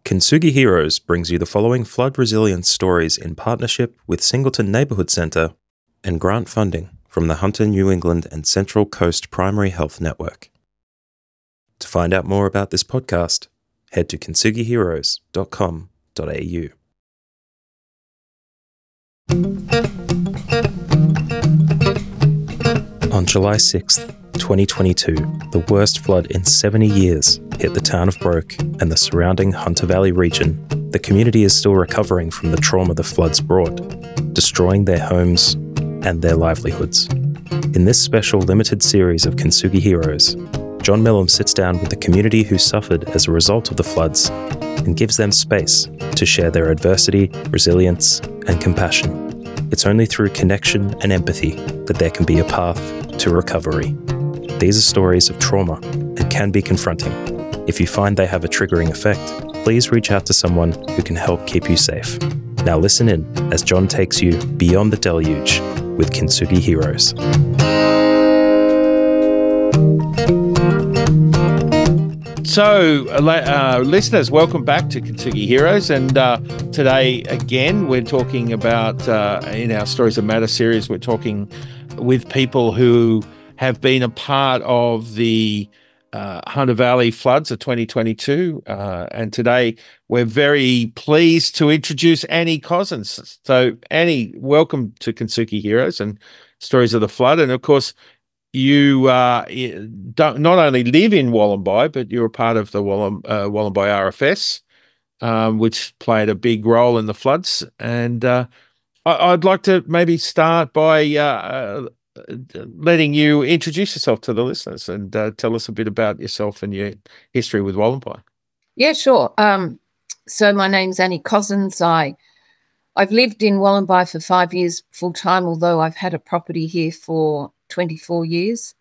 Kintsugi Heroes brings you the following flood resilience stories in partnership with Singleton Neighbourhood Centre and grant funding from the Hunter New England and Central Coast Primary Health Network. To find out more about this podcast, head to kintsugiheroes.com.au. On July 6th, 2022, the worst flood in 70 years hit the town of Broke and the surrounding Hunter Valley region. The community is still recovering from the trauma the floods brought, destroying their homes and their livelihoods. In this special limited series of Kintsugi Heroes, John Millam sits down with the community who suffered as a result of the floods and gives them space to share their adversity, resilience, and compassion. It's only through connection and empathy that there can be a path to recovery. These are stories of trauma and can be confronting. If you find they have a triggering effect, please reach out to someone who can help keep you safe. Now listen in as John takes you beyond the deluge with Kintsugi Heroes. So, listeners, welcome back to Kintsugi Heroes. And today, again, we're talking about, in our Stories That Matter series, we're talking with people who have been a part of the Hunter Valley floods of 2022. And today, we're very pleased to introduce Annie Cozzens. So, Annie, welcome to Kintsugi Heroes and Stories of the Flood. And, of course, you don't not only live in Wollombi, but you're a part of the Wollombi RFS, which played a big role in the floods. And I'd like to maybe start by letting you introduce yourself to the listeners and tell us a bit about yourself and your history with Wollombi. Yeah, sure. So my name's Annie Cozzens. I've lived in Wollombi for 5 years full time, although I've had a property here for 24 years.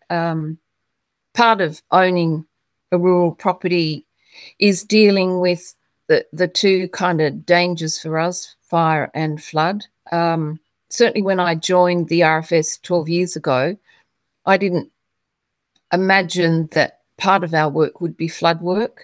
Part of owning a rural property is dealing with the two kind of dangers for us, fire and flood. Certainly when I joined the RFS 12 years ago, I didn't imagine that part of our work would be flood work.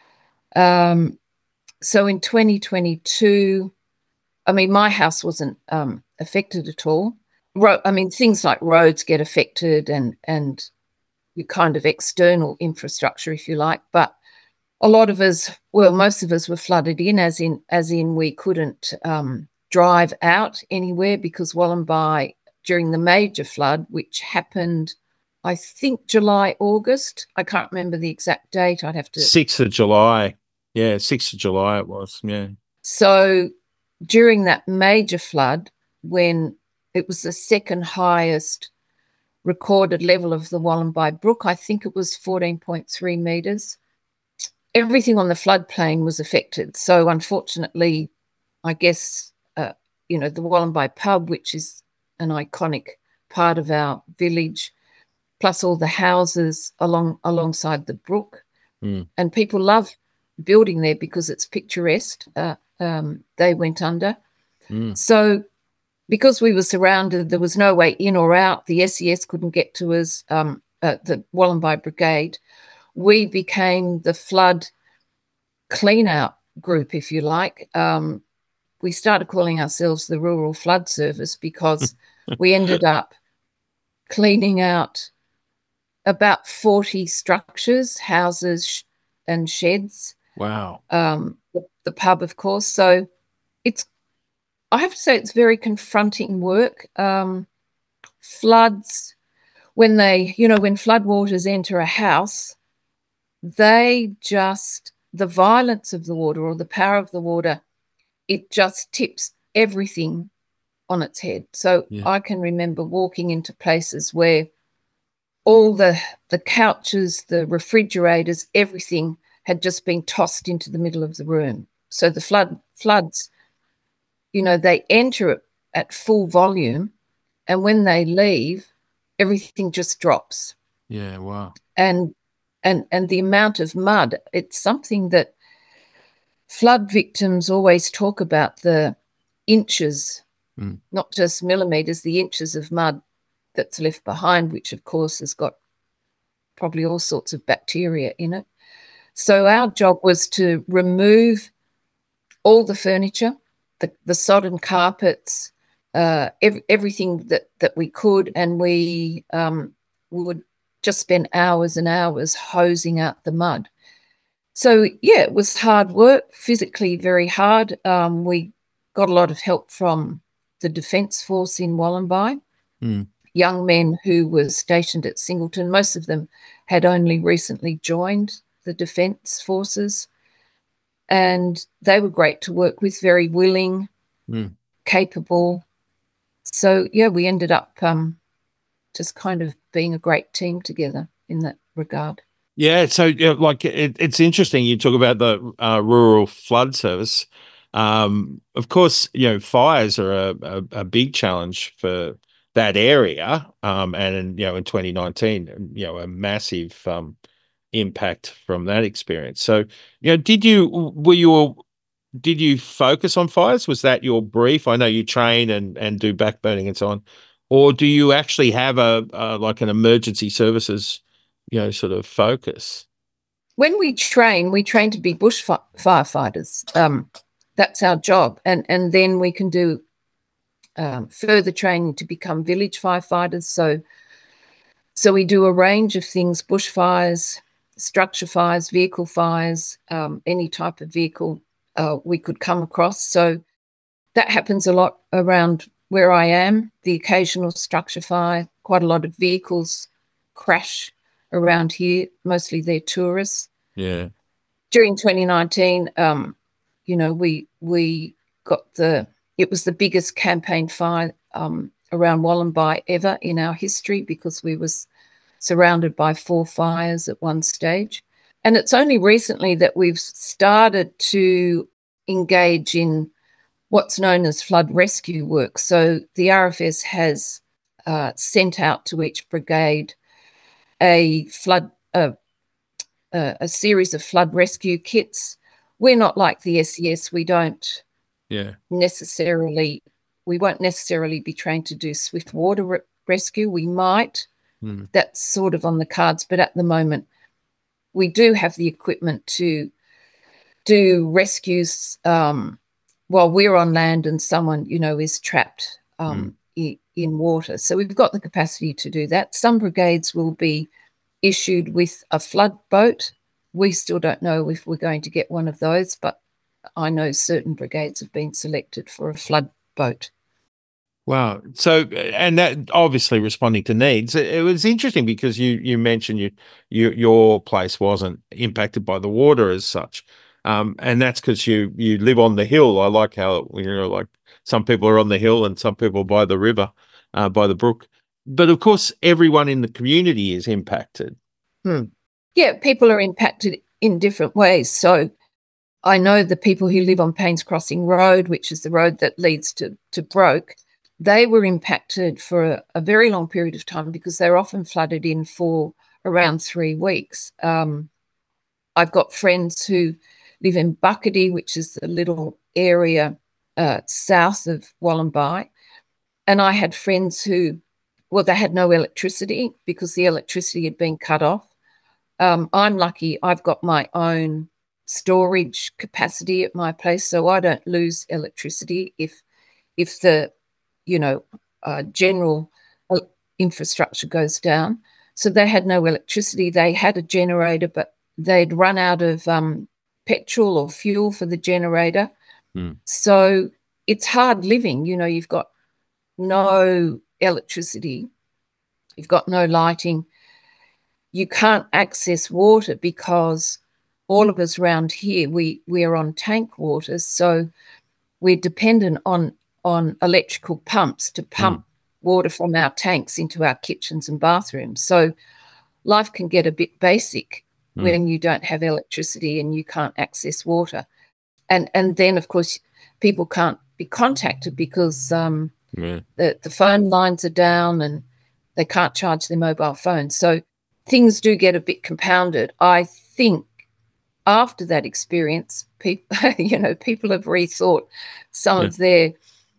So in 2022, my house wasn't affected at all. Things like roads get affected and your kind of external infrastructure, if you like. But a lot of us, most of us were flooded in, as in we couldn't drive out anywhere because Wollombi, during the major flood, which happened, I think July, August. I can't remember the exact date. I'd have to. 6th of July. Yeah, 6th of July it was. Yeah. So during that major flood, when it was the second highest recorded level of the Wollombi Brook, I think it was 14.3 metres. Everything on the floodplain was affected. So unfortunately, I guess, the Wollombi pub, which is an iconic part of our village, plus all the houses alongside the brook. And people love building there because it's picturesque. They went under. So because we were surrounded, there was no way in or out. The SES couldn't get to us, the Wollombi Brigade. We became the flood clean-out group, if you like. We started calling ourselves the Rural Flood Service because we ended up cleaning out about 40 structures, houses and sheds. Wow. The pub, of course. So I have to say it's very confronting work. Floods, when floodwaters enter a house, the violence of the water or the power of the water, it just tips everything on its head. So yeah. I can remember walking into places where all the couches, the refrigerators, everything had just been tossed into the middle of the room. So the floods, they enter at full volume, and when they leave, everything just drops. Yeah, wow. And the amount of mud, it's something that flood victims always talk about, the inches, not just millimetres, the inches of mud that's left behind, which of course has got probably all sorts of bacteria in it. So our job was to remove all the furniture, the sodden carpets, everything that we could, and we would just spend hours and hours hosing out the mud. So, yeah, it was hard work, physically very hard. We got a lot of help from the Defence Force in Wollombi, young men who were stationed at Singleton. Most of them had only recently joined the Defence Forces, and they were great to work with, very willing, capable. So, yeah, we ended up just kind of being a great team together in that regard. Yeah, so like it's interesting you talk about the rural flood service. Of course, fires are a big challenge for that area, and in 2019, a massive impact from that experience. So, did you focus on fires? Was that your brief? I know you train and do backburning and so on, or do you actually have a like an emergency services sort of focus? When we train to be bush firefighters. That's our job. And then we can do further training to become village firefighters. So we do a range of things: bushfires, structure fires, vehicle fires, any type of vehicle we could come across. So that happens a lot around where I am. The occasional structure fire, quite a lot of vehicles crash around here. Mostly they're tourists. Yeah. During 2019, we got it was the biggest campaign fire around Wollombi ever in our history, because we was surrounded by 4 fires at one stage. And it's only recently that we've started to engage in what's known as flood rescue work. So the RFS has sent out to each brigade a series of flood rescue kits. We're not like the SES. We don't necessarily be trained to do swift water rescue. We might. That's sort of on the cards, but at the moment we do have the equipment to do rescues while we're on land and someone, is trapped in water. So we've got the capacity to do that. Some brigades will be issued with a flood boat. We still don't know if we're going to get one of those, but I know certain brigades have been selected for a flood boat. Wow. So, and that obviously responding to needs. It was interesting because you mentioned your place wasn't impacted by the water as such, and that's because you live on the hill. I like how like some people are on the hill and some people by the river, by the brook. But of course, everyone in the community is impacted. Yeah, people are impacted in different ways. So I know the people who live on Paynes Crossing Road, which is the road that leads to Broke, they were impacted for a very long period of time because they're often flooded in for around 3 weeks. I've got friends who live in Buckety, which is the little area south of Wollombi, and I had friends who, they had no electricity because the electricity had been cut off. I'm lucky I've got my own storage capacity at my place, so I don't lose electricity if the general infrastructure goes down. So they had no electricity. They had a generator, but they'd run out of petrol or fuel for the generator. So it's hard living. You've got no electricity. You've got no lighting. You can't access water because all of us around here, we're on tank water. So we're dependent on electrical pumps to pump water from our tanks into our kitchens and bathrooms. So life can get a bit basic when you don't have electricity and you can't access water. And then, of course, people can't be contacted because the phone lines are down and they can't charge their mobile phones. So things do get a bit compounded. I think after that experience, people have rethought some of their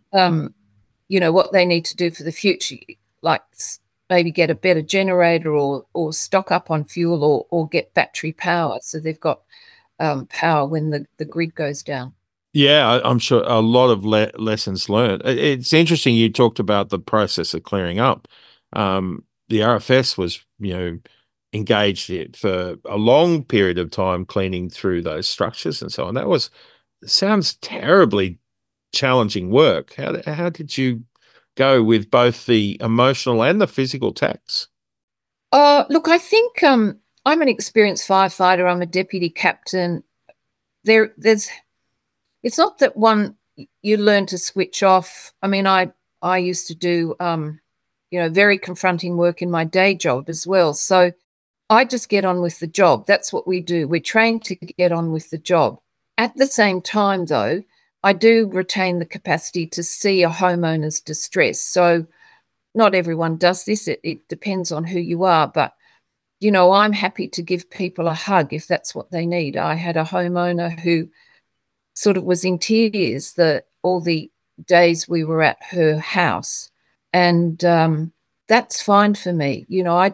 what they need to do for the future, like maybe get a better generator or stock up on fuel or get battery power so they've got power when the grid goes down. Yeah, I'm sure a lot of lessons learned. It's interesting you talked about the process of clearing up. The RFS was, engaged it for a long period of time cleaning through those structures and so on. Sounds terribly challenging work. How did you go with both the emotional and the physical tax? Look, I think I'm an experienced firefighter. I'm a deputy captain. There's it's not that you learn to switch off. I mean, I used to do very confronting work in my day job as well. So I just get on with the job. That's what we do. We're trained to get on with the job. At the same time, though, I do retain the capacity to see a homeowner's distress. So not everyone does this. It depends on who you are. But, I'm happy to give people a hug if that's what they need. I had a homeowner who sort of was in tears all the days we were at her house. And that's fine for me.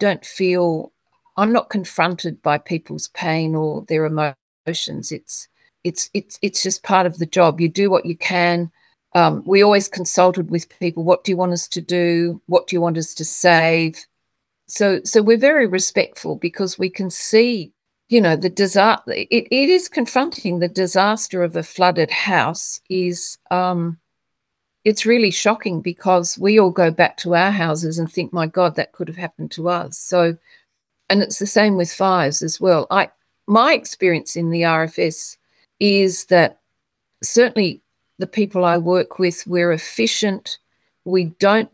I'm not confronted by people's pain or their emotions. It's just part of the job. You do what you can. We always consulted with people. What do you want us to do? What do you want us to save? So we're very respectful because we can see, the disaster. It is confronting. The disaster of a flooded house is, it's really shocking because we all go back to our houses and think, my God, that could have happened to us. So, and it's the same with fires as well. My experience in the RFS is that certainly the people I work with, we're efficient. We don't,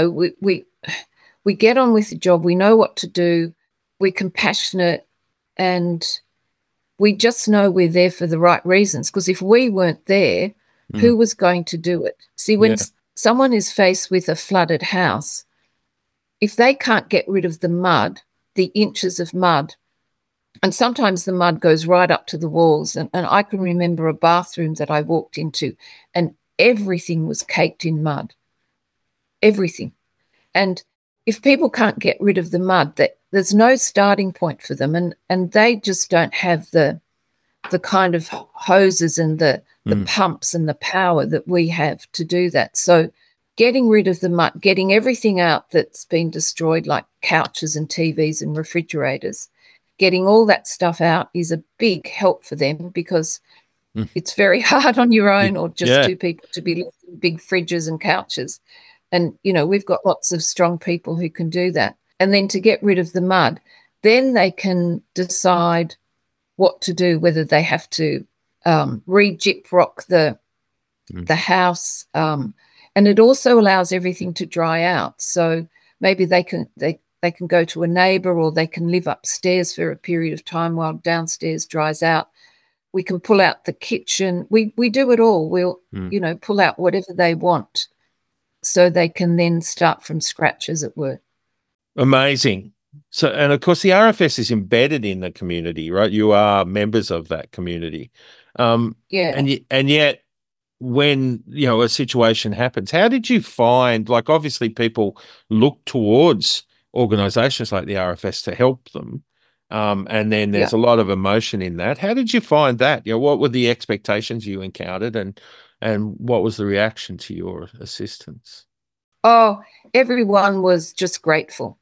we get on with the job. We know what to do. We're compassionate, and we just know we're there for the right reasons. Because if we weren't there, who was going to do it? See, when someone is faced with a flooded house, if they can't get rid of the mud, the inches of mud, and sometimes the mud goes right up to the walls. And I can remember a bathroom that I walked into and everything was caked in mud. Everything. And if people can't get rid of the mud, there's no starting point for them. And they just don't have the kind of hoses and the pumps and the power that we have to do that. So getting rid of the mud, getting everything out that's been destroyed, like couches and TVs and refrigerators, getting all that stuff out is a big help for them because it's very hard on your own or just two people to be lifting big fridges and couches. And, we've got lots of strong people who can do that. And then to get rid of the mud, then they can decide what to do, whether they have to re-gyprock the house. And it also allows everything to dry out. So maybe they can go to a neighbour or they can live upstairs for a period of time while downstairs dries out. We can pull out the kitchen. We do it all. We'll, pull out whatever they want so they can then start from scratch, as it were. Amazing. So, and of course, the RFS is embedded in the community, right? You are members of that community. And yet, when a situation happens, how did you find? Like, obviously, people look towards organisations like the RFS to help them, and then there's a lot of emotion in that. How did you find that? What were the expectations you encountered, and what was the reaction to your assistance? Oh, everyone was just grateful.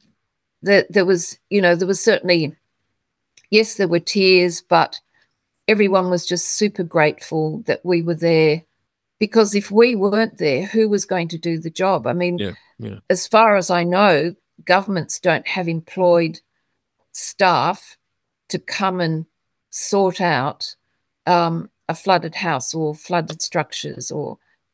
There was certainly, yes, there were tears, but everyone was just super grateful that we were there, because if we weren't there, who was going to do the job? I mean, as far as I know, governments don't have employed staff to come and sort out a flooded house or flooded structures, or,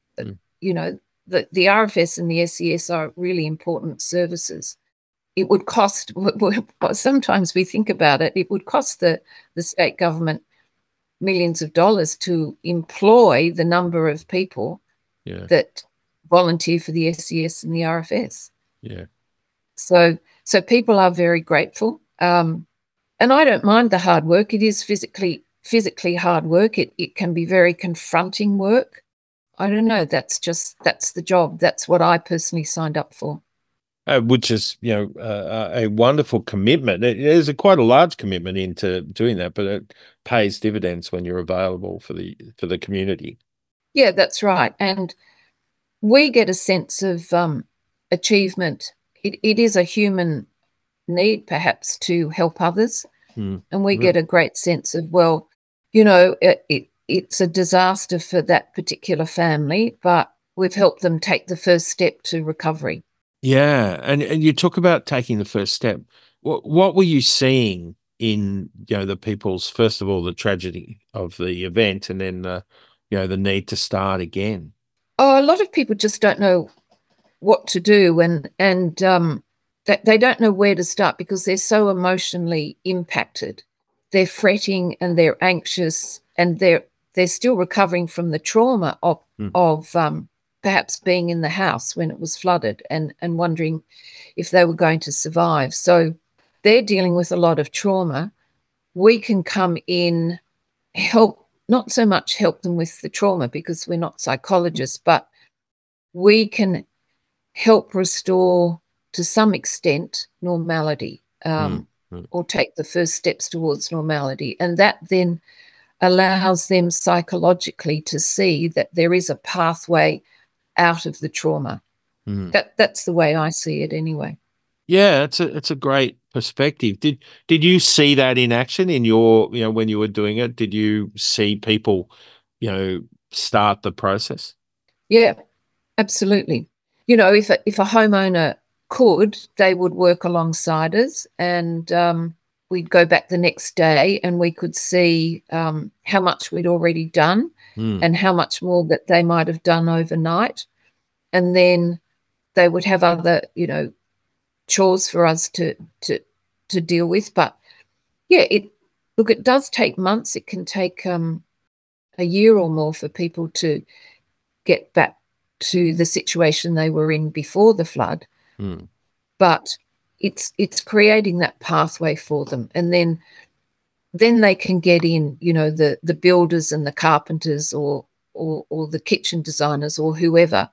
the RFS and the SES are really important services. It would cost, sometimes we think about it, it would cost the state government millions of dollars to employ the number of people that volunteer for the SES and the RFS. Yeah. So people are very grateful. And I don't mind the hard work. It is physically hard work. It can be very confronting work. I don't know. That's the job. That's what I personally signed up for. which is a wonderful commitment. It is quite a large commitment into doing that, but it pays dividends when you're available for the community. Yeah, that's right. And we get a sense of achievement. It is a human need, perhaps, to help others. And we get a great sense of, well, it's a disaster for that particular family, but we've helped them take the first step to recovery. Yeah, and you talk about taking the first step. What were you seeing in the people's, first of all, the tragedy of the event, and then the need to start again? Oh, a lot of people just don't know what to do, and they don't know where to start because they're so emotionally impacted. They're fretting and they're anxious, and they're still recovering from the trauma of perhaps being in the house when it was flooded, and wondering if they were going to survive. So they're dealing with a lot of trauma. We can come in, help, not so much help them with the trauma because we're not psychologists, but we can help restore to some extent normality, or take the first steps towards normality. And that then allows them psychologically to see that there is a pathway out of the trauma. That's the way I see it anyway. Yeah, it's a great perspective. Did you see that in action in your, when you were doing it? Did you see people, start the process? Yeah, absolutely. If a homeowner could, they would work alongside us, and we'd go back the next day and we could see how much we'd already done and how much more that they might have done overnight. And then they would have other, chores for us to deal with. But yeah, it does take months. It can take a year or more for people to get back to the situation they were in before the flood. But it's creating that pathway for them, and then they can get in, the builders and the carpenters or the kitchen designers or whoever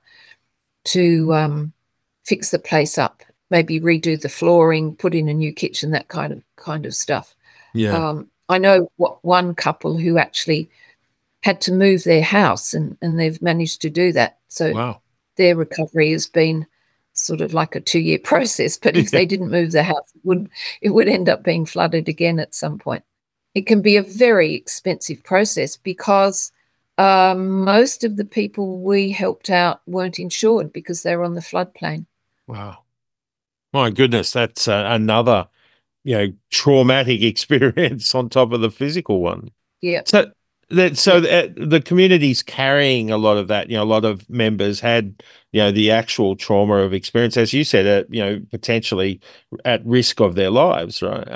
to fix the place up, maybe redo the flooring, put in a new kitchen, that kind of stuff. Yeah. I know one couple who actually had to move their house, and they've managed to do that. So Wow. Their recovery has been sort of like a 2-year process. But if they didn't move the house, it would end up being flooded again at some point. It can be a very expensive process because most of the people we helped out weren't insured because they were on the floodplain. Wow. My goodness, that's another, traumatic experience on top of the physical one. Yeah. So the community's carrying a lot of that. A lot of members had, the actual trauma of experience, as you said, potentially at risk of their lives, right?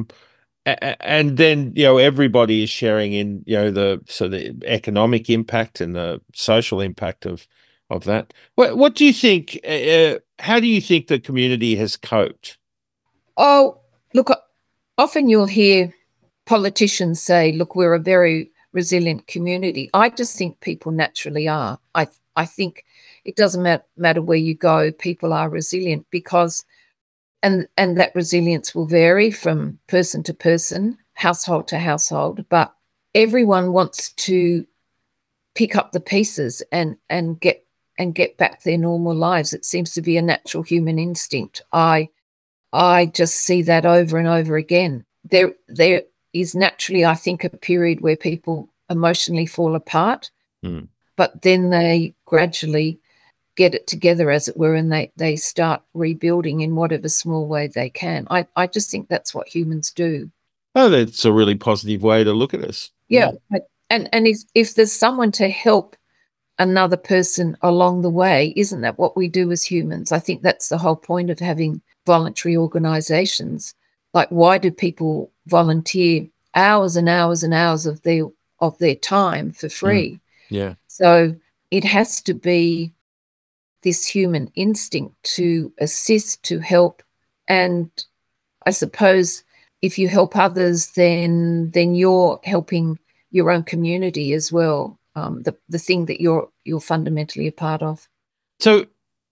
And then everybody is sharing in the economic impact and the social impact of that. What do you think? How do you think the community has coped? Oh, look, often you'll hear politicians say, "Look, we're a very resilient community." I just think people naturally are. I think it doesn't matter where you go, people are resilient because. And that resilience will vary from person to person, household to household, but everyone wants to pick up the pieces and get back their normal lives. It seems to be a natural human instinct. I just see that over and over again. There is naturally, I think, a period where people emotionally fall apart, but then they gradually get it together, as it were, and they start rebuilding in whatever small way they can. I just think that's what humans do. Oh, that's a really positive way to look at us. Yeah. And if there's someone to help another person along the way, isn't that what we do as humans? I think that's the whole point of having voluntary organizations. Like, why do people volunteer hours and hours and hours of their time for free? Yeah. So it has to be this human instinct to assist, to help. And I suppose if you help others, then you're helping your own community as well, the thing that you're fundamentally a part of. So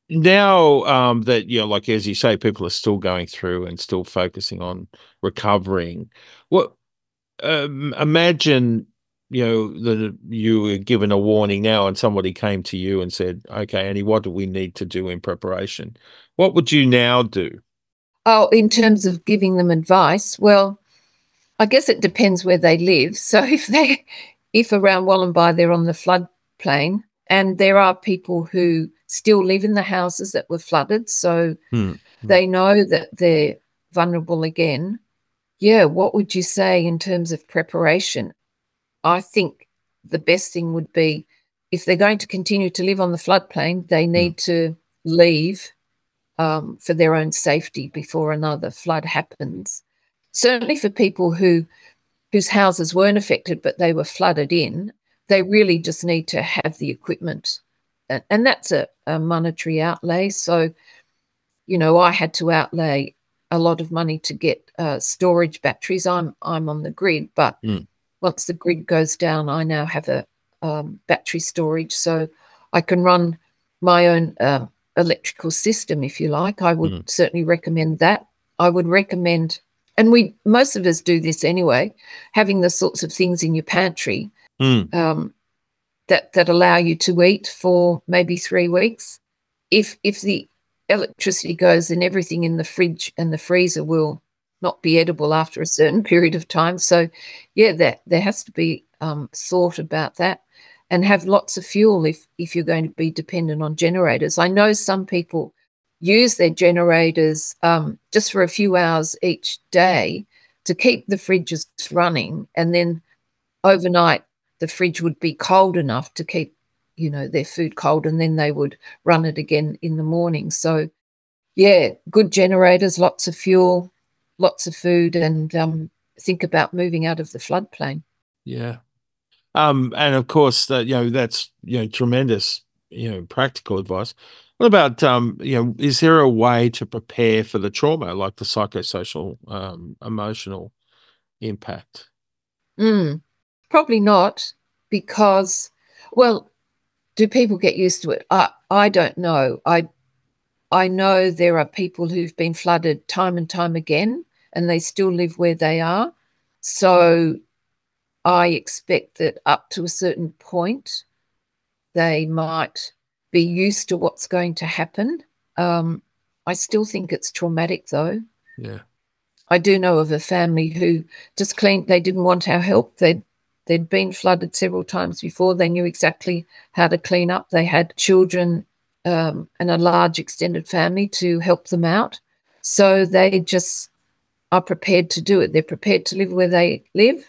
now that, like as you say, people are still going through and still focusing on recovering. What imagine, that you were given a warning now, and somebody came to you and said, "Okay, Annie, what do we need to do in preparation?" What would you now do? Oh, in terms of giving them advice, well, I guess it depends where they live. So if around Wollombi they're on the floodplain, and there are people who still live in the houses that were flooded, so Hmm. they know that they're vulnerable again. Yeah, what would you say in terms of preparation? I think the best thing would be, if they're going to continue to live on the floodplain, they need to leave for their own safety before another flood happens. Certainly for people whose houses weren't affected but they were flooded in, they really just need to have the equipment. And that's a monetary outlay. So, I had to outlay a lot of money to get storage batteries. I'm on the grid, but once the grid goes down, I now have a battery storage, so I can run my own electrical system, if you like. I would certainly recommend that. I would recommend, and most of us do this anyway, having the sorts of things in your pantry that allow you to eat for maybe 3 weeks. If the electricity goes, then everything in the fridge and the freezer will not be edible after a certain period of time. So, yeah, there has to be thought about that, and have lots of fuel if you're going to be dependent on generators. I know some people use their generators just for a few hours each day to keep the fridges running, and then overnight the fridge would be cold enough to keep their food cold, and then they would run it again in the morning. So, yeah, good generators, lots of fuel, lots of food, and think about moving out of the floodplain. Yeah. And of course that's, tremendous, practical advice. What about, is there a way to prepare for the trauma, like the psychosocial, emotional impact? Probably not, because, well, do people get used to it? I don't know. I know there are people who've been flooded time and time again, and they still live where they are. So I expect that up to a certain point, they might be used to what's going to happen. I still think it's traumatic, though. Yeah. I do know of a family who just they didn't want our help. They'd been flooded several times before. They knew exactly how to clean up. They had children and a large extended family to help them out. So they just are prepared to do it. They're prepared to live where they live.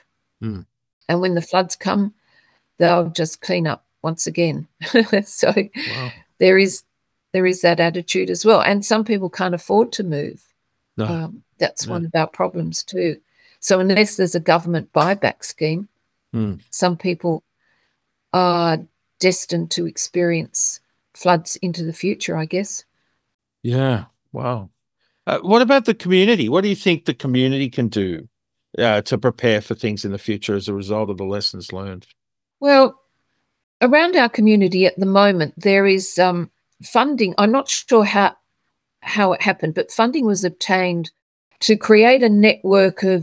And when the floods come, they'll just clean up once again. So Wow. there is that attitude as well. And some people can't afford to move. No. That's one of our problems too. So unless there's a government buyback scheme, some people are destined to experience floods into the future, I guess. Yeah. Wow. What about the community? What do you think the community can do to prepare for things in the future as a result of the lessons learned? Well, around our community at the moment, there is funding. I'm not sure how it happened, but funding was obtained to create a network of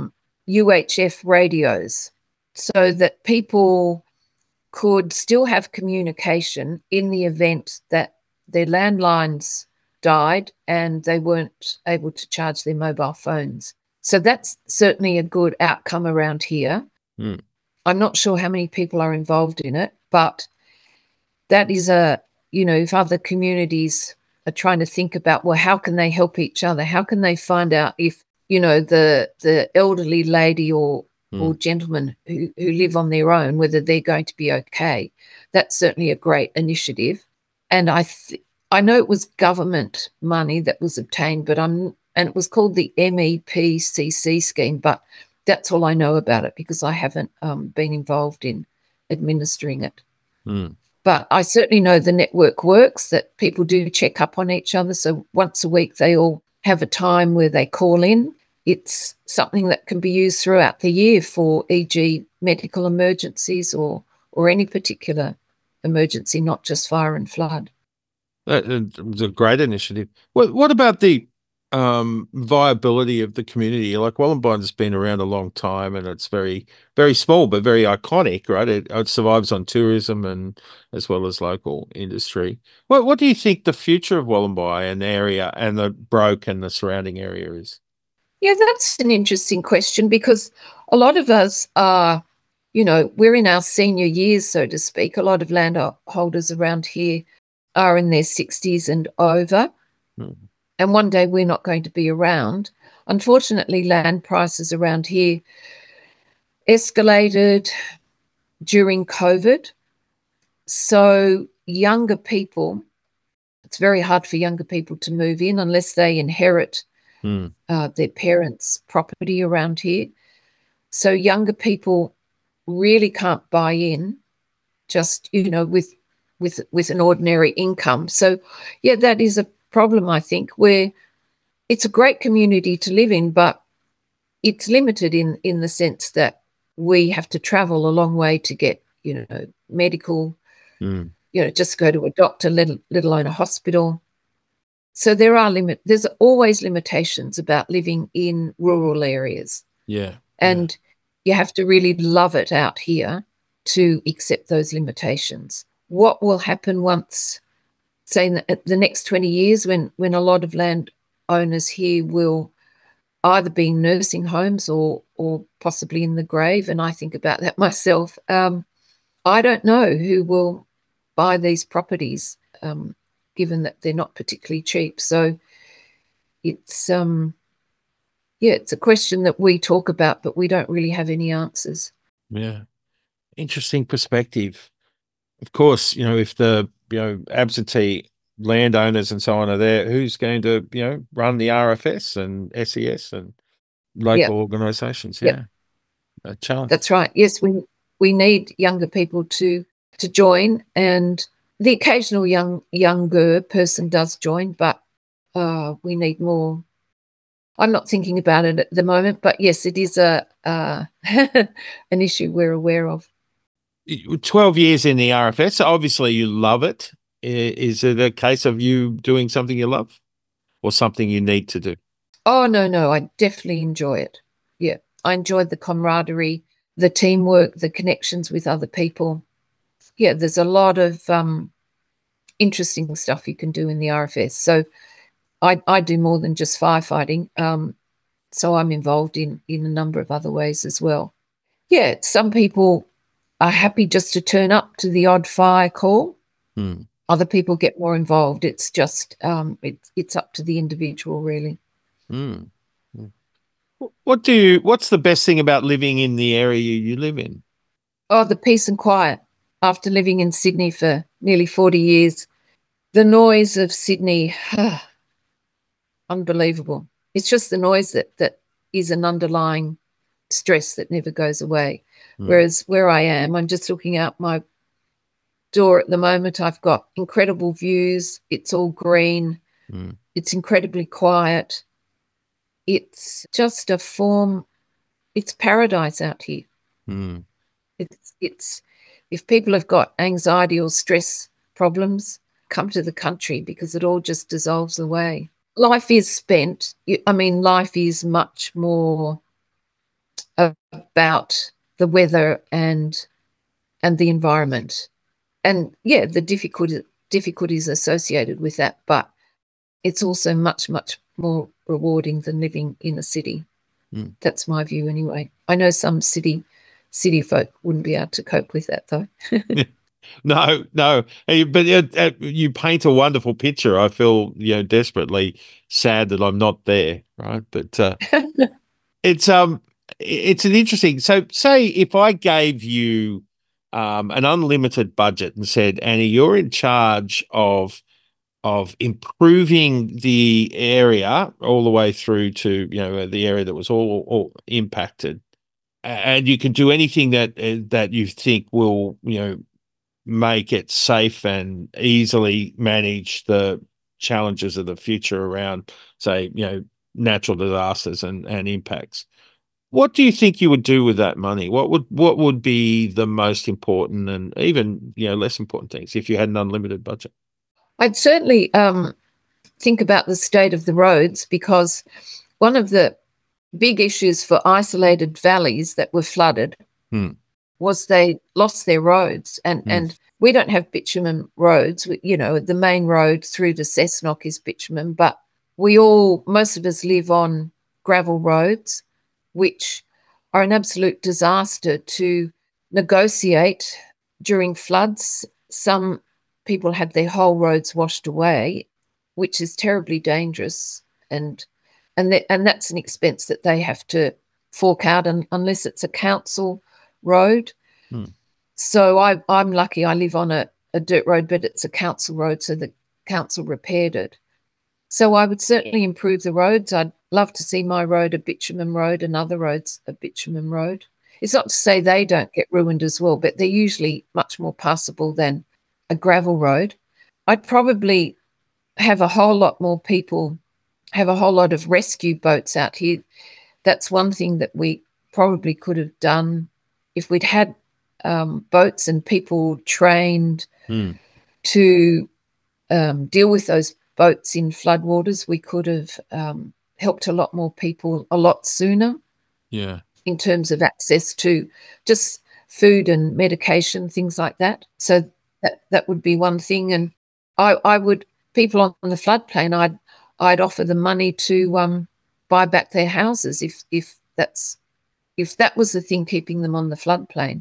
UHF radios so that people could still have communication in the event that their landlines died and they weren't able to charge their mobile phones. So that's certainly a good outcome around here. I'm not sure how many people are involved in it, but that is if other communities are trying to think about, well, how can they help each other? How can they find out if, the elderly lady or gentleman who live on their own, whether they're going to be okay? That's certainly a great initiative. And I know it was government money that was obtained, and it was called the MEPCC scheme, but that's all I know about it because I haven't been involved in administering it. But I certainly know the network works, that people do check up on each other. So once a week, they all have a time where they call in. It's something that can be used throughout the year for, e.g., medical emergencies or any particular emergency, not just fire and flood. That was a great initiative. What about the viability of the community? Like Wollombine's been around a long time, and it's very, very small but very iconic, right? It survives on tourism and as well as local industry. What do you think the future of Wollombi and area and the Broke and the surrounding area is? Yeah, that's an interesting question because a lot of us are, we're in our senior years, so to speak. A lot of landholders around here are in their 60s and over. Hmm. And one day we're not going to be around. Unfortunately, land prices around here escalated during COVID. So younger people, it's very hard for younger people to move in unless they inherit their parents' property around here. So younger people really can't buy in just, with an ordinary income. So, yeah, that is a problem, I think, where it's a great community to live in, but it's limited in the sense that we have to travel a long way to get, medical, just go to a doctor, let alone a hospital. So there's always limitations about living in rural areas. Yeah. And you have to really love it out here to accept those limitations. What will happen once, say, in the next 20 years when a lot of land owners here will either be in nursing homes or possibly in the grave, and I think about that myself. I don't know who will buy these properties, given that they're not particularly cheap. So it's it's a question that we talk about, but we don't really have any answers. Yeah. Interesting perspective. Of course, if the, absentee landowners and so on are there, who's going to, run the RFS and SES and local organisations? Yep. Yeah. A challenge. That's right. Yes, we need younger people to join, and the occasional younger person does join, but we need more. I'm not thinking about it at the moment, but yes, it is an issue we're aware of. 12 years in the RFS, so obviously you love it. Is it a case of you doing something you love or something you need to do? Oh, no, I definitely enjoy it. Yeah, I enjoyed the camaraderie, the teamwork, the connections with other people. Yeah, there's a lot of interesting stuff you can do in the RFS. So I do more than just firefighting. So I'm involved in a number of other ways as well. Yeah, some people are happy just to turn up to the odd fire call. Other people get more involved. It's just it's up to the individual, really. What's the best thing about living in the area you live in? Oh, the peace and quiet. After living in Sydney for nearly 40 years, the noise of Sydney, unbelievable. It's just the noise that is an underlying stress that never goes away. Whereas where I am, I'm just looking out my door at the moment. I've got incredible views. It's all green. It's incredibly quiet. It's just a form. It's paradise out here. It's if people have got anxiety or stress problems, come to the country because it all just dissolves away. Life is spent. Life is much more about the weather and the environment, and the difficulties associated with that. But it's also much, much more rewarding than living in a city. That's my view, anyway. I know some city folk wouldn't be able to cope with that, though. No, but you paint a wonderful picture. I feel, desperately sad that I'm not there, right? But it's an interesting. So, say if I gave you an unlimited budget and said, Annie, you're in charge of improving the area all the way through to the area that was all impacted, and you can do anything that you think will make it safe and easily manage the challenges of the future around, say, natural disasters and impacts. What do you think you would do with that money? What would be the most important and even less important things if you had an unlimited budget? I'd certainly think about the state of the roads, because one of the big issues for isolated valleys that were flooded was they lost their roads. And we don't have bitumen roads. The main road through to Cessnock is bitumen, but most of us live on gravel roads, which are an absolute disaster to negotiate during floods. Some people have their whole roads washed away, which is terribly dangerous, and that's an expense that they have to fork out, unless it's a council road. So I'm lucky. I live on a dirt road, but it's a council road, so the council repaired it. So I would certainly improve the roads. I'd love to see my road a bitumen road and other roads a bitumen road. It's not to say they don't get ruined as well, but they're usually much more passable than a gravel road. I'd probably have a whole lot more people, have a whole lot of rescue boats out here. That's one thing that we probably could have done if we'd had boats and people trained to deal with those boats in floodwaters. We could have helped a lot more people a lot sooner. Yeah. In terms of access to just food and medication, things like that. So that would be one thing. And I would, people on the floodplain, I'd offer them money to buy back their houses if that was the thing keeping them on the floodplain,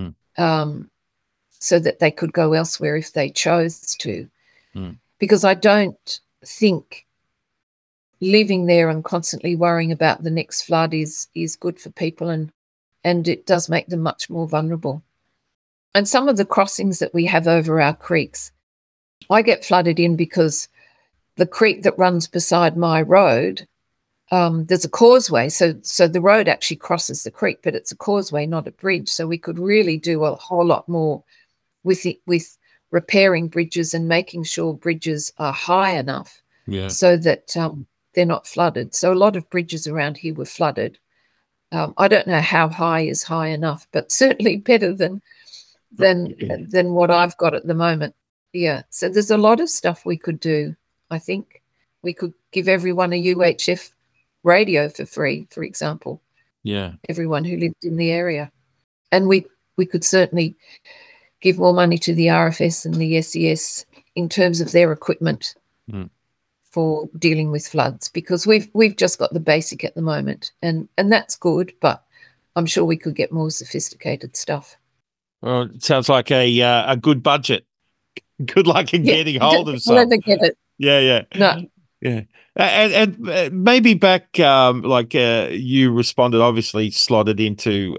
so that they could go elsewhere if they chose to. Because I don't think living there and constantly worrying about the next flood is good for people, and it does make them much more vulnerable. And some of the crossings that we have over our creeks, I get flooded in because the creek that runs beside my road, there's a causeway, so the road actually crosses the creek, but it's a causeway, not a bridge. So we could really do a whole lot more with repairing bridges and making sure bridges are high enough so that they're not flooded. So a lot of bridges around here were flooded. I don't know how high is high enough, but certainly better than what I've got at the moment. Yeah. So there's a lot of stuff we could do. I think we could give everyone a UHF radio for free, for example. Yeah. Everyone who lived in the area. And we could certainly give more money to the RFS and the SES in terms of their equipment for dealing with floods, because we've just got the basic at the moment, and that's good, but I'm sure we could get more sophisticated stuff. Well, it sounds like a good budget. Good luck in getting hold of some. I'll never get it. Yeah. No. Yeah. And maybe back, you responded, obviously slotted into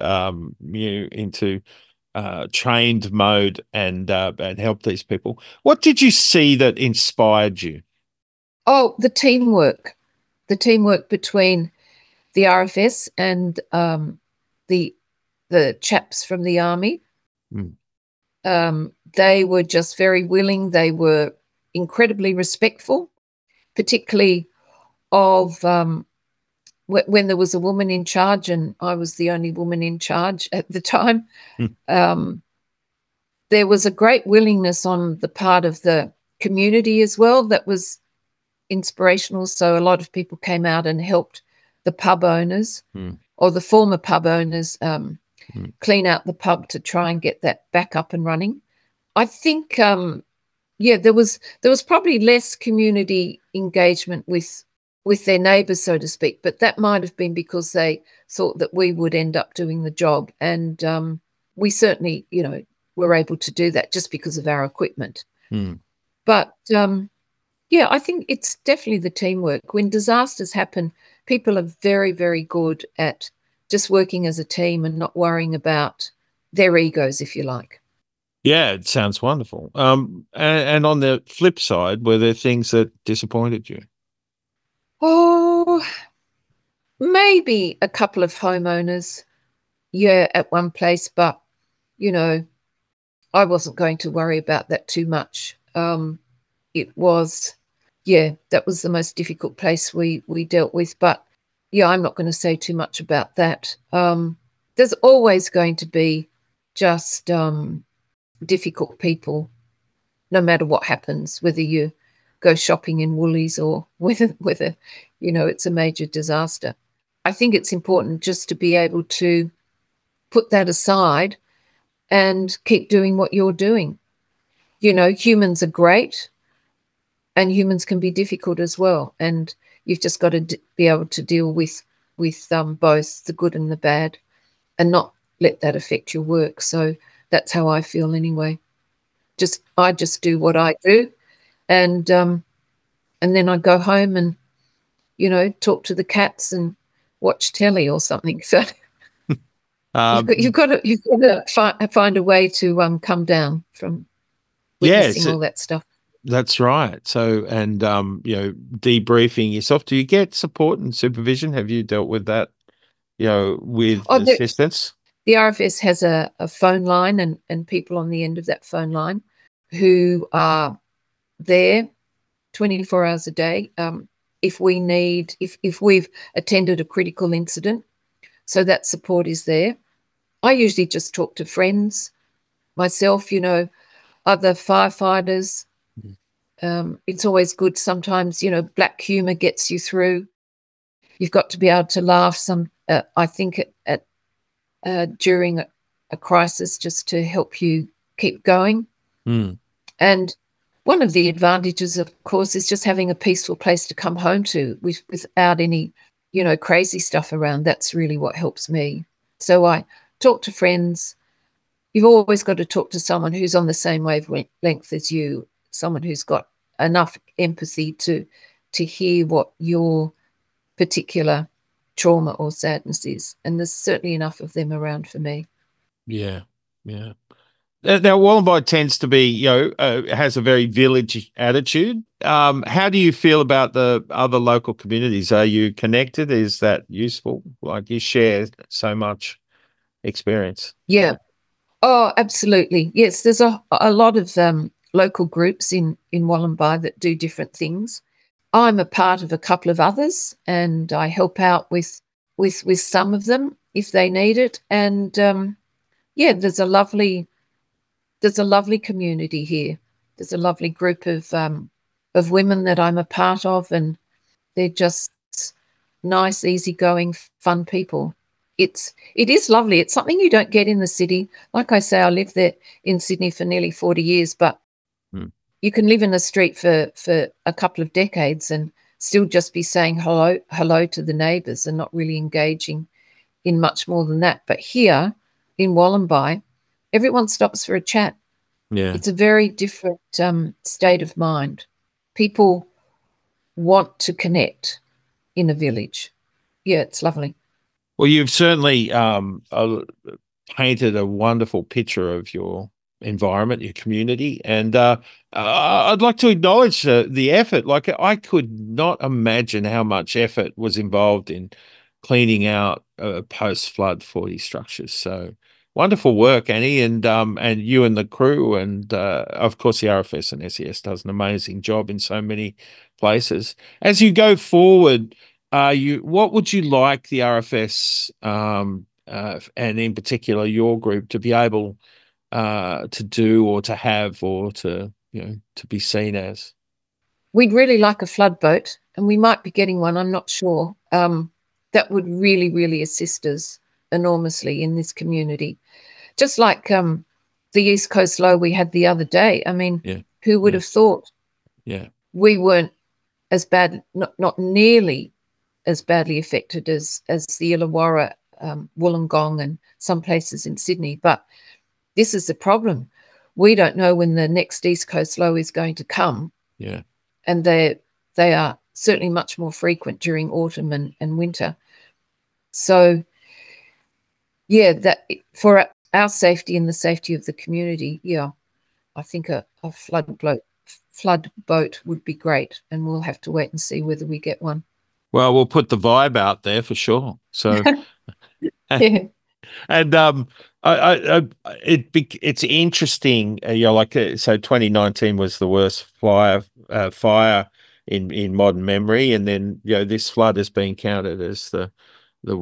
trained mode and help these people. What did you see that inspired you? Oh, the teamwork between the RFS and the chaps from the army. They were just very willing. They were incredibly respectful, particularly of when there was a woman in charge, and I was the only woman in charge at the time. There was a great willingness on the part of the community as well that was inspirational. So a lot of people came out and helped the pub owners or the former pub owners clean out the pub to try and get that back up and running. I think, there was probably less community engagement with their neighbours, so to speak, but that might have been because they thought that we would end up doing the job, and we certainly, were able to do that just because of our equipment. But I think it's definitely the teamwork. When disasters happen, people are very, very good at just working as a team and not worrying about their egos, if you like. Yeah, it sounds wonderful. And on the flip side, were there things that disappointed you? Oh, maybe a couple of homeowners, at one place, but, I wasn't going to worry about that too much. It was, that was the most difficult place we dealt with, but I'm not going to say too much about that. There's always going to be just difficult people no matter what happens, whether you go shopping in Woolies or whether it's a major disaster. I think it's important just to be able to put that aside and keep doing what you're doing. Humans are great, and humans can be difficult as well. And you've just got to be able to deal with both the good and the bad, and not let that affect your work. So that's how I feel anyway. I just do what I do, and then I go home and talk to the cats and watch telly or something. So you've got to find a way to come down from witnessing all that stuff. That's right. So, and debriefing yourself. Do you get support and supervision? Have you dealt with that? With assistance. The RFS has a phone line and people on the end of that phone line who are there 24 hours a day. If we've attended a critical incident, so that support is there. I usually just talk to friends, myself, other firefighters. It's always good. Sometimes, black humor gets you through. You've got to be able to laugh I think during a crisis, just to help you keep going. And one of the advantages, of course, is just having a peaceful place to come home to without any, crazy stuff around. That's really what helps me. So I talk to friends. You've always got to talk to someone who's on the same wavelength as you, someone who's got enough empathy to hear what your particular trauma or sadness is. And there's certainly enough of them around for me. Yeah. Now, Wollombi tends to be, has a very village attitude. How do you feel about the other local communities? Are you connected? Is that useful? Like, you share so much experience. Yeah. Oh, absolutely. Yes, there's a lot of local groups in Wollombi that do different things. I'm a part of a couple of others, and I help out with some of them if they need it. And there's a lovely community here. There's a lovely group of women that I'm a part of, and they're just nice, easygoing, fun people. It is lovely. It's something you don't get in the city. Like I say, I lived there in Sydney for nearly 40 years, but you can live in the street for a couple of decades and still just be saying hello to the neighbours and not really engaging in much more than that. But here in Wollombi, everyone stops for a chat. Yeah. It's a very different state of mind. People want to connect in a village. Yeah, it's lovely. Well, you've certainly painted a wonderful picture of your environment, your community, and I'd like to acknowledge the effort. Like, I could not imagine how much effort was involved in cleaning out post-flood 40 structures. So wonderful work, Annie, and you and the crew, and of course the RFS and SES does an amazing job in so many places. As you go forward, what would you like the RFS and in particular your group to be able to do, or to have, or to be seen as? We'd really like a flood boat, and we might be getting one. I'm not sure. That would really, really assist us enormously in this community. Just like the East Coast Low we had the other day. I mean, who would have thought? Yeah, we weren't as bad, not nearly as badly affected as the Illawarra, Wollongong, and some places in Sydney. But this is the problem. We don't know when the next East Coast Low is going to come. Yeah, and they are certainly much more frequent during autumn and winter. So, that for our safety and the safety of the community, I think a flood boat would be great, and we'll have to wait and see whether we get one. Well, we'll put the vibe out there for sure. So, yeah. And it's interesting. So 2019 was the worst fire in modern memory, and then this flood has been counted as the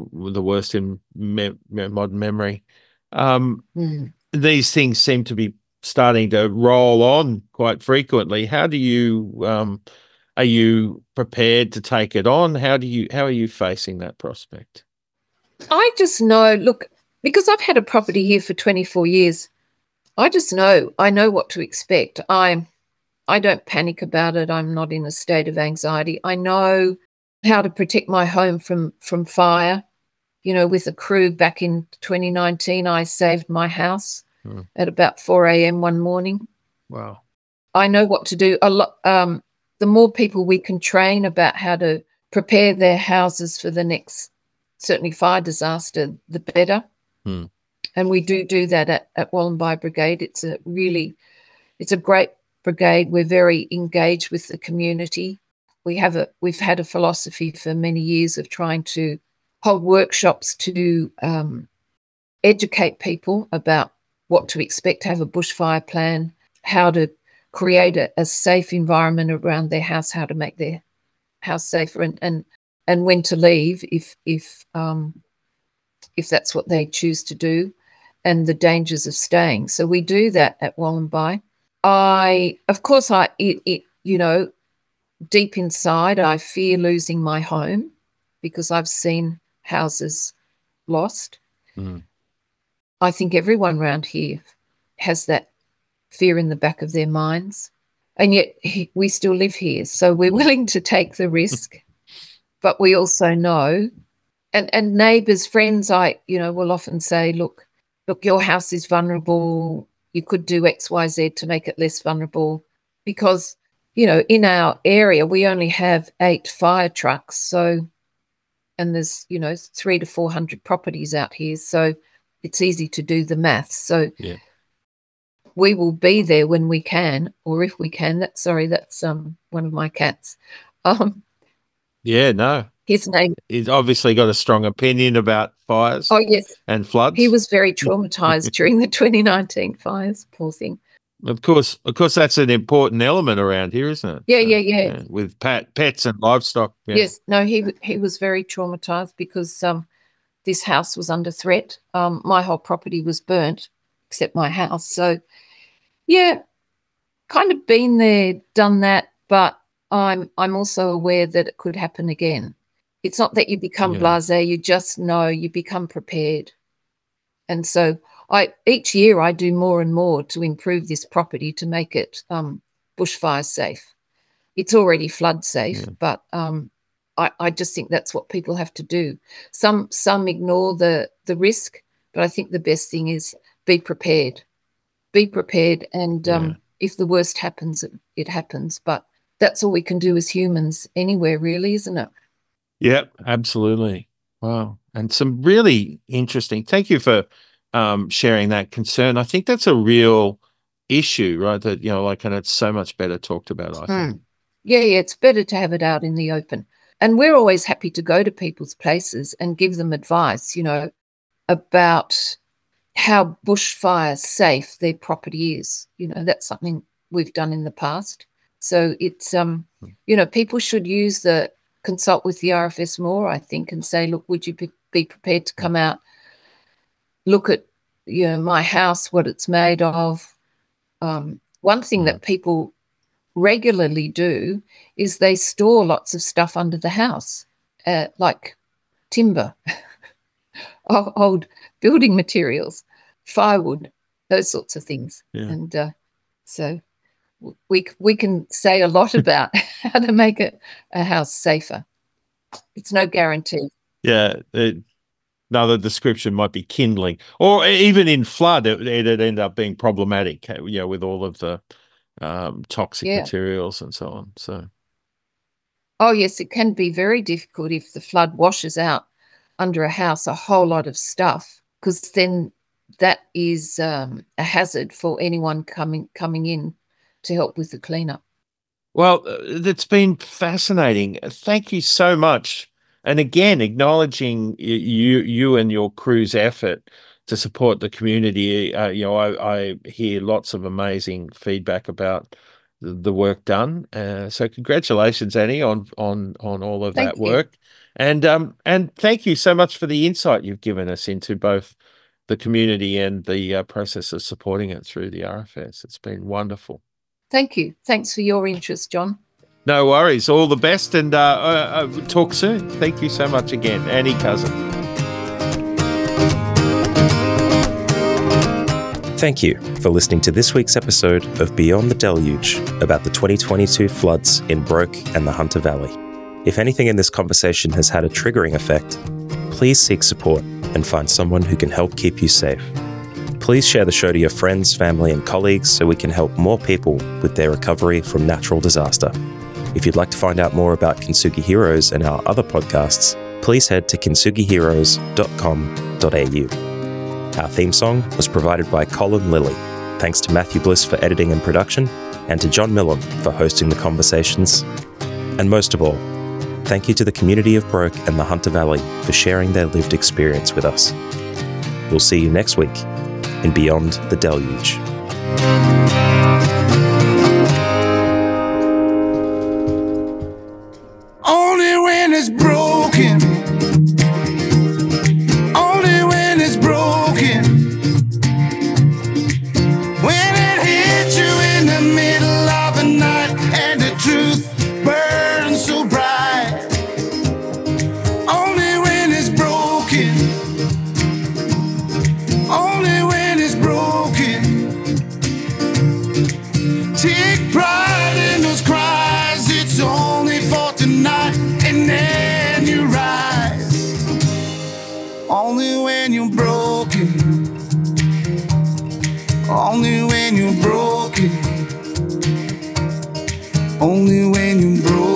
worst in modern memory. These things seem to be starting to roll on quite frequently. How do you are you prepared to take it on? How are you facing that prospect? I just know, look, because I've had a property here for 24 years, I know what to expect. I don't panic about it. I'm not in a state of anxiety. I know how to protect my home from fire. You know, with a crew back in 2019, I saved my house at about 4 a.m. one morning. Wow. I know what to do. A lot. The more people we can train about how to prepare their houses for the next, certainly fire disaster, the better. And we do that at Wallumbye Brigade. It's a great brigade. We're very engaged with the community. We've had a philosophy for many years of trying to hold workshops to educate people about what to expect, have a bushfire plan, how to create a safe environment around their house, how to make their house safer, and when to leave if that's what they choose to do, and the dangers of staying. So we do that at Wallumbye. Deep inside, I fear losing my home because I've seen houses lost. I think everyone around here has that fear in the back of their minds, and yet we still live here. So we're willing to take the risk, but we also know, and neighbours, friends, will often say, look, your house is vulnerable. You could do X, Y, Z to make it less vulnerable, because, in our area, we only have 8 fire trucks. So, and there's, 300 to 400 properties out here. So it's easy to do the maths. So we will be there when we can, or if we can. That's one of my cats. His name. He's obviously got a strong opinion about fires. Oh, yes. And floods. He was very traumatized during the 2019 fires, poor thing. Of course, that's an important element around here, isn't it? Yeah. With pets and livestock. Yeah. Yes. No, he was very traumatized because this house was under threat. My whole property was burnt except my house. So, yeah, kind of been there, done that, but I'm also aware that it could happen again. It's not that you become blasé, you just know, you become prepared. And so each year I do more and more to improve this property to make it bushfire safe. It's already flood safe, but I just think that's what people have to do. Some ignore the risk, but I think the best thing is be prepared. Be prepared, and if the worst happens, it happens. But that's all we can do as humans anywhere, really, isn't it? Yep, absolutely. Wow. And some really interesting, thank you for sharing that concern. I think that's a real issue, right? That, and it's so much better talked about, I think. Yeah, it's better to have it out in the open. And we're always happy to go to people's places and give them advice, about how bushfire safe their property is. That's something we've done in the past. So it's, people should consult with the RFS more, I think, and say, look, would you be prepared to come out, look at, my house, what it's made of. One thing that people regularly do is they store lots of stuff under the house, like timber, old building materials, firewood, those sorts of things. And so we can say a lot about how to make a house safer. It's no guarantee. Yeah. Another description might be kindling, or even in flood, it'd end up being problematic, with all of the toxic materials and so on. So, oh yes, it can be very difficult if the flood washes out under a house a whole lot of stuff, because then that is a hazard for anyone coming in to help with the cleanup. Well, it's been fascinating. Thank you so much. And again, acknowledging you and your crew's effort to support the community. I hear lots of amazing feedback about the work done. So congratulations, Annie, on all of that work. And thank you so much for the insight you've given us into both the community and the process of supporting it through the RFS. It's been wonderful. Thank you. Thanks for your interest, John. No worries. All the best, and talk soon. Thank you so much again, Annie Cousin. Thank you for listening to this week's episode of Beyond the Deluge about the 2022 floods in Broke and the Hunter Valley. If anything in this conversation has had a triggering effect, please seek support and find someone who can help keep you safe. Please share the show to your friends, family, and colleagues so we can help more people with their recovery from natural disaster. If you'd like to find out more about Kintsugi Heroes and our other podcasts, please head to kintsugiheroes.com.au. Our theme song was provided by Colin Lilly. Thanks to Matthew Bliss for editing and production, and to John Millam for hosting the conversations. And most of all, thank you to the community of Broke and the Hunter Valley for sharing their lived experience with us. We'll see you next week in Beyond the Deluge. Only when it's broken. Only when it's broken. When it hits you in the middle of the night and the truth burns so bright. Only when it's broken. Only when it's broken. Take pride in those cries. It's only for tonight, and then you rise. Only when you're broken. Only when you're broken. Only when you're broken.